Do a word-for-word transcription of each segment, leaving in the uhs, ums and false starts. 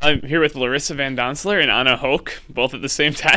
I'm here with Larissa Van Donsler and Anna Hoke, both at the same time.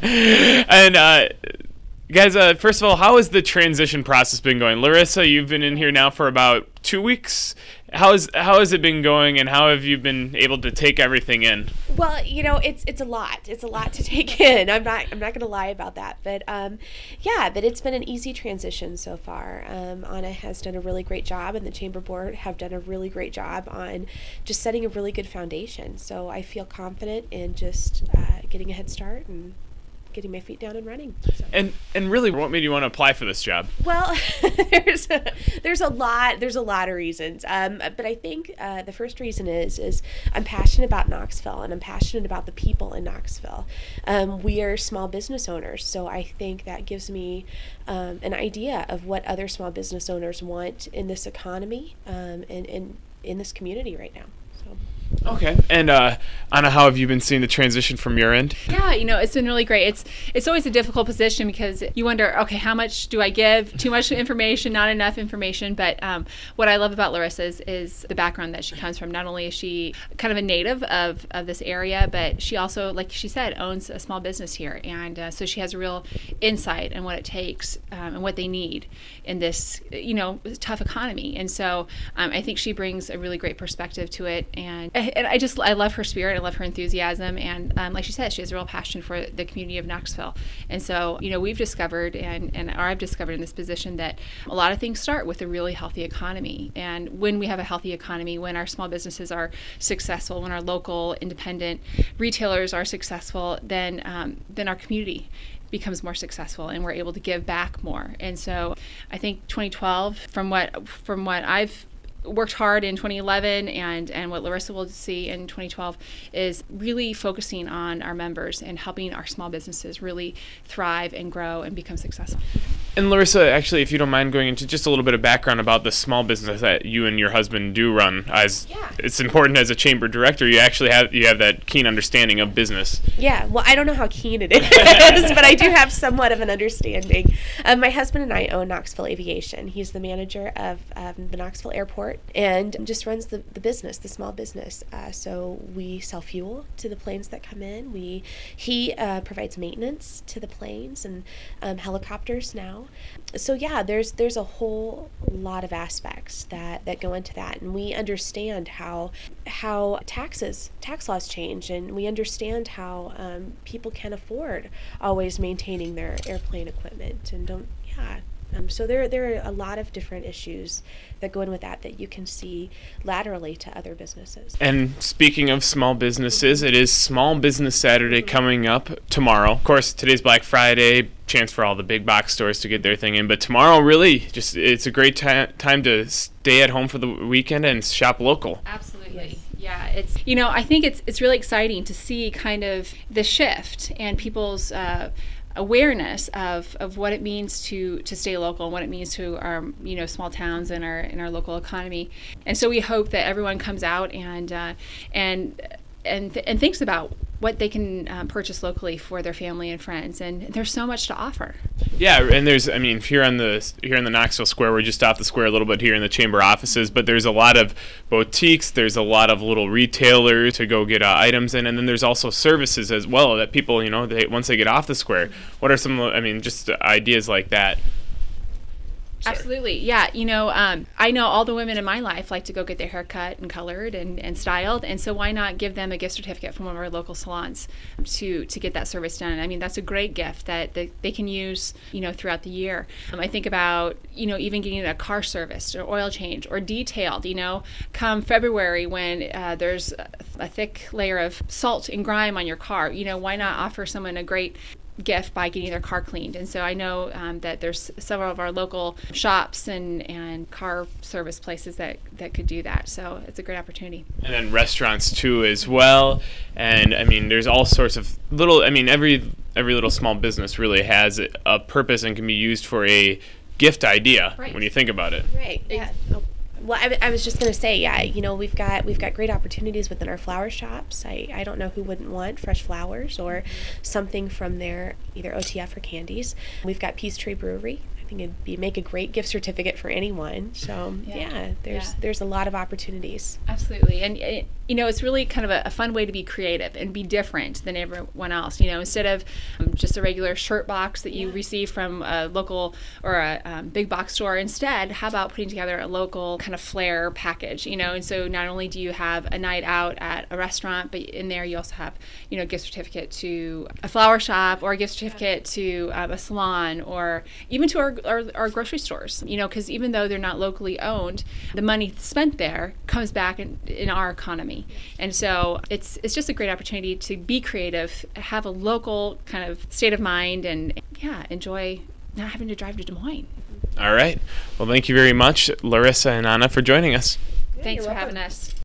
and uh, guys, uh, first of all, how has the transition process been going? Larissa, you've been in here now for about two weeks. How is how has it been going, and how have you been able to take everything in? Well, you know, it's it's a lot. It's a lot to take in. I'm not I'm not going to lie about that, but um, yeah, but it's been an easy transition so far. Um, Anna has done a really great job, and the Chamber Board have done a really great job on just setting a really good foundation. So I feel confident in just uh, getting a head start and getting my feet down and running. So. And and really, what made you want to apply for this job? Well, there's a, there's a lot there's a lot of reasons, um, but I think uh, the first reason is is I'm passionate about Knoxville, and I'm passionate about the people in Knoxville. Um, we are small business owners, so I think that gives me um, an idea of what other small business owners want in this economy um, and, and in this community right now. So. Okay. And uh, Anna, how have you been seeing the transition from your end? Yeah, you know, it's been really great. It's it's always a difficult position because you wonder, okay, how much do I give? Too much information, not enough information. But um, what I love about Larissa is, is the background that she comes from. Not only is she kind of a native of, of this area, but she also, like she said, owns a small business here. And uh, so she has a real insight in what it takes um, and what they need in this, you know, tough economy. And so um, I think she brings a really great perspective to it. And And I just, I love her spirit, I love her enthusiasm, and um, like she said, she has a real passion for the community of Knoxville. And so, you know, we've discovered, and, and or I've discovered in this position that a lot of things start with a really healthy economy. And when we have a healthy economy, when our small businesses are successful, when our local independent retailers are successful, then um, then our community becomes more successful, and we're able to give back more. And so I think twenty twelve, from what from what I've worked hard in twenty eleven and, and what Larissa will see in twenty twelve is really focusing on our members and helping our small businesses really thrive and grow and become successful. And Larissa, actually, if you don't mind going into just a little bit of background about the small business that you and your husband do run, as yeah. It's important as a chamber director, you actually have you have that keen understanding of business. Yeah, well, I don't know how keen it is, but I do have somewhat of an understanding. Um, my husband and I own Knoxville Aviation. He's the manager of um, the Knoxville Airport and just runs the, the business, the small business. Uh, so we sell fuel to the planes that come in. We He uh, provides maintenance to the planes and um, helicopters now. So yeah, there's there's a whole lot of aspects that, that go into that, and we understand how how taxes tax laws change, and we understand how um, people can't afford always maintaining their airplane equipment and don't yeah. Um, so there there are a lot of different issues that go in with that that you can see laterally to other businesses. And speaking of small businesses, it is Small Business Saturday coming up tomorrow. Of course, today's Black Friday, chance for all the big box stores to get their thing in. But tomorrow, really, just it's a great ti- time to stay at home for the weekend and shop local. Absolutely. Yeah, it's, you know, I think it's it's really exciting to see kind of the shift and people's uh, awareness of, of what it means to, to stay local and what it means to our, you know, small towns and our in our local economy. And so we hope that everyone comes out and uh, and and th- and thinks about what they can um, purchase locally for their family and friends. And there's so much to offer. Yeah, and there's, I mean, here on the here in the Knoxville Square, we're just off the square a little bit here in the chamber offices, but there's a lot of boutiques, there's a lot of little retailers to go get uh, items in, and then there's also services as well that people, you know, they once they get off the square, what are some, I mean, just ideas like that? Sorry. Absolutely. Yeah. You know, um, I know all the women in my life like to go get their hair cut and colored and, and styled. And so why not give them a gift certificate from one of our local salons to, to get that service done? I mean, that's a great gift that, that they can use, you know, throughout the year. Um, I think about, you know, even getting a car serviced or oil change or detailed, you know, come February when uh, there's a, a thick layer of salt and grime on your car, you know, why not offer someone a great gift by getting their car cleaned? And so I know um, that there's several of our local shops and, and car service places that, that could do that. So it's a great opportunity. And then restaurants too as well. And I mean, there's all sorts of little, I mean, every every little small business really has a purpose and can be used for a gift idea right. when you think about it. Right. Yeah. Oh. Well, I, I was just going to say, yeah, you know, we've got we've got great opportunities within our flower shops. I, I don't know who wouldn't want fresh flowers or something from their either O T F or candies. We've got Peachtree Brewery. I think it'd be make a great gift certificate for anyone. So yeah, yeah there's yeah. there's a lot of opportunities. Absolutely, and it, you know, it's really kind of a, a fun way to be creative and be different than everyone else. You know, instead of um, just a regular shirt box that you yeah. receive from a local or a um, big box store, instead, how about putting together a local kind of flair package, you know? And so not only do you have a night out at a restaurant, but in there you also have, you know, a gift certificate to a flower shop or a gift certificate to um, a salon or even to our, our, our grocery stores, you know, because even though they're not locally owned, the money spent there comes back in, in our economy. And so it's it's just a great opportunity to be creative, have a local kind of state of mind, and yeah, enjoy not having to drive to Des Moines. All right. Well, thank you very much, Larissa and Anna, for joining us. Yeah, Thanks for welcome. having us.